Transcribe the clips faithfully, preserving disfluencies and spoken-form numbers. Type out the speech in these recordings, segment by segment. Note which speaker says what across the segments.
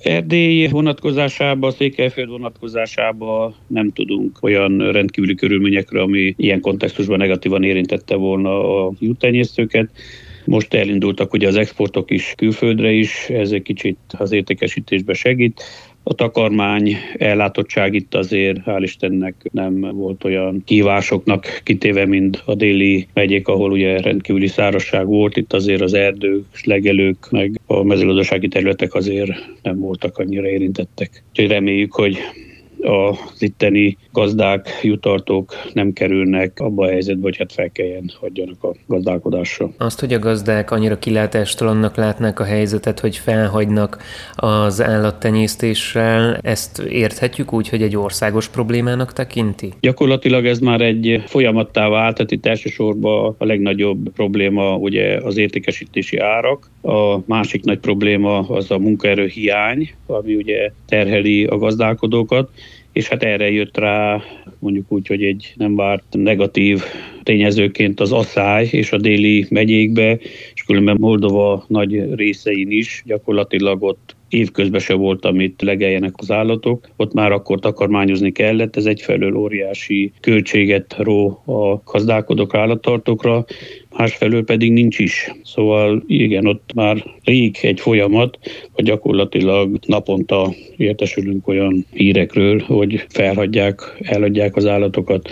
Speaker 1: Erdély vonatkozásában, Székelyföld vonatkozásában nem tudunk olyan rendkívüli körülményekre, ami ilyen kontextusban negatívan érintette volna a juhtenyésztőket. Most elindultak ugye az exportok is külföldre is, ez egy kicsit az értékesítésbe segít. A takarmány ellátottság itt azért hál' Istennek nem volt olyan kihívásoknak kitéve, mint a déli megyék, ahol ugye rendkívüli szárazság volt. Itt azért az erdők, legelők, meg a mezőgazdasági területek azért nem voltak annyira érintettek. Úgyhogy reméljük, hogy az itteni gazdák, jutartók nem kerülnek abba a helyzetbe, hogy hát fel kelljen hagyjanak a gazdálkodásra.
Speaker 2: Azt, hogy a gazdák annyira kilátástalannak látnák a helyzetet, hogy felhagynak az állattenyésztéssel, ezt érthetjük úgy, hogy egy országos problémának tekinti?
Speaker 1: Gyakorlatilag ez már egy folyamattá vált, tehát itt elsősorban a legnagyobb probléma ugye az értékesítési árak. A másik nagy probléma az a munkaerő hiány, ami ugye terheli a gazdálkodókat, és hát erre jött rá mondjuk úgy, hogy egy nem várt negatív tényezőként az asszály és a déli megyékbe, és különben Moldova nagy részein is gyakorlatilag ott évközben se volt, amit legeljenek az állatok. Ott már akkor takarmányozni kellett, ez egyfelől óriási költséget ró a gazdálkodókra, állattartókra, másfelől pedig nincs is. Szóval igen, ott már rég egy folyamat, hogy gyakorlatilag naponta értesülünk olyan hírekről, hogy felhagyják, eladják az állatokat,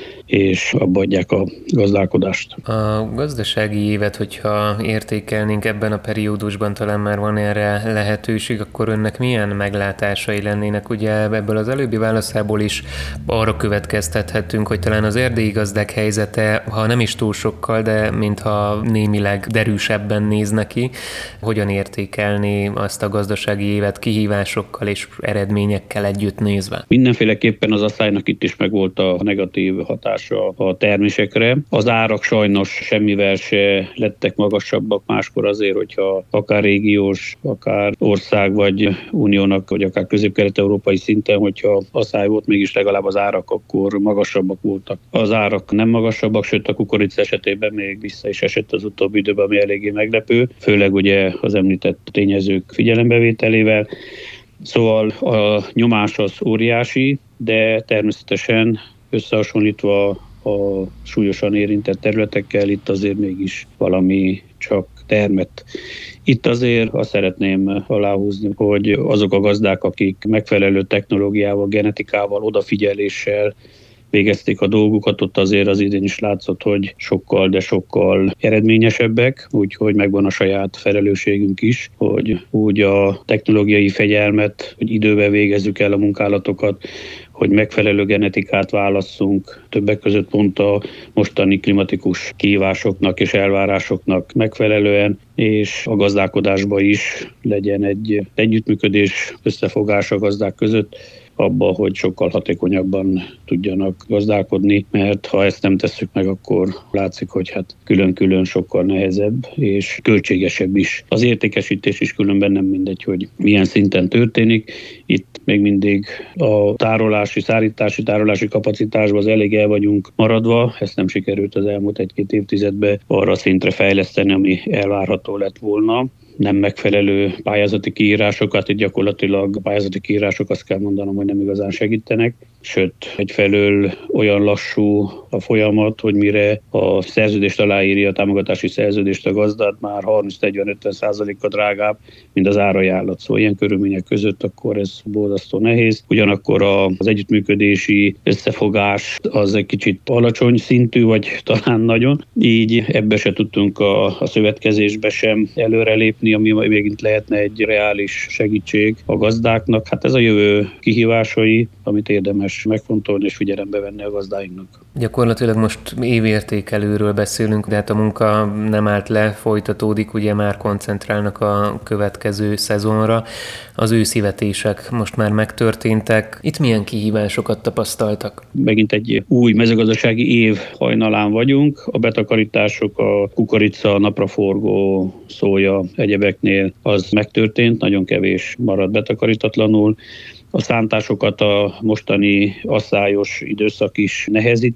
Speaker 1: és abba adják a gazdálkodást.
Speaker 2: A gazdasági évet, hogyha értékelnénk ebben a periódusban, talán már van erre lehetőség, akkor önnek milyen meglátásai lennének? Ugye ebből az előbbi válaszából is arra következtethetünk, hogy talán az erdélyi gazdák helyzete, ha nem is túl sokkal, de mintha némileg derűsebben néz neki. Hogyan értékelni azt a gazdasági évet kihívásokkal és eredményekkel együtt nézve?
Speaker 1: Mindenféleképpen az asszálynak itt is megvolt a negatív hatás a termésekre. Az árak sajnos semmivel se lettek magasabbak máskor azért, hogyha akár régiós, akár ország vagy uniónak, vagy akár közép-kelet-európai szinten, hogyha asszály volt, mégis legalább az árak akkor magasabbak voltak. Az árak nem magasabbak, sőt a kukorica esetében még vissza is esett az utóbbi időben, ami eléggé meglepő, főleg ugye az említett tényezők figyelembevételével. Szóval a nyomás az óriási, de természetesen összehasonlítva a súlyosan érintett területekkel, itt azért mégis valami csak termett. Itt azért azt szeretném aláhúzni, hogy azok a gazdák, akik megfelelő technológiával, genetikával, odafigyeléssel végezték a dolgukat, ott azért az idén is látszott, hogy sokkal, de sokkal eredményesebbek, úgyhogy megvan a saját felelősségünk is, hogy úgy a technológiai fegyelmet, hogy időben végezzük el a munkálatokat, hogy megfelelő genetikát válasszunk, többek között pont a mostani klimatikus kihívásoknak és elvárásoknak megfelelően, és a gazdálkodásban is legyen egy együttműködés, összefogás a gazdák között, abba, hogy sokkal hatékonyabban tudjanak gazdálkodni, mert ha ezt nem tesszük meg, akkor látszik, hogy hát külön-külön sokkal nehezebb és költségesebb is. Az értékesítés is különben nem mindegy, hogy milyen szinten történik. Itt még mindig a tárolási, szállítási, tárolási kapacitásban az elég el vagyunk maradva. Ezt nem sikerült az elmúlt egy-két évtizedben arra szintre fejleszteni, ami elvárható lett volna. Nem megfelelő pályázati kiírásokat, itt gyakorlatilag a pályázati kiírások, azt kell mondanom, hogy nem igazán segítenek, sőt, egyfelől olyan lassú a folyamat, hogy mire a szerződést aláírja, a támogatási szerződést a gazdát, már harminc-negyven-ötven százalékkal drágább, mint az árajánlat. Szóval ilyen körülmények között akkor ez borzasztó nehéz. Ugyanakkor az együttműködési összefogás az egy kicsit alacsony szintű, vagy talán nagyon. Így ebbe se tudtunk a, a szövetkezésbe sem előrelépni, ami megint lehetne egy reális segítség a gazdáknak. Hát ez a jövő kihívásai, amit érdemes megfontolni és figyelembe venni a gazdáinknak.
Speaker 2: Gyakorlatilag most évértékelőről beszélünk, de hát a munka nem állt le, folytatódik, ugye már koncentrálnak a következő szezonra. Az őszivetések most már megtörténtek. Itt milyen kihívásokat tapasztaltak?
Speaker 1: Megint egy új mezőgazdasági év hajnalán vagyunk. A betakarítások, a kukorica, napraforgó, szója, egyebeknél az megtörtént, nagyon kevés maradt betakarítatlanul. A szántásokat a mostani asszályos időszak is nehezíti,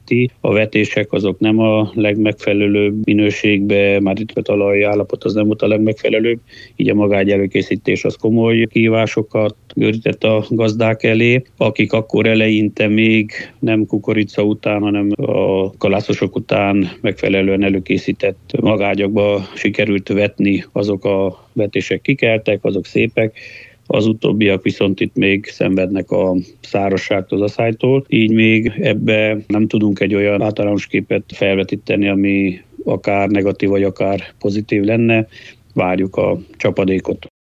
Speaker 1: veti. A vetések azok nem a legmegfelelőbb minőségbe, már itt a talaj állapot az nem volt a legmegfelelőbb, így a magágy előkészítés az komoly kihívásokat gördített a gazdák elé, akik akkor eleinte még nem kukorica után, hanem a kalászosok után megfelelően előkészített magágyakba sikerült vetni, azok a vetések kikeltek, azok szépek, az utóbbiak viszont itt még szenvednek a szárazságtól, az aszálytól, így még ebbe nem tudunk egy olyan általános képet felvetíteni, ami akár negatív, vagy akár pozitív lenne. Várjuk a csapadékot.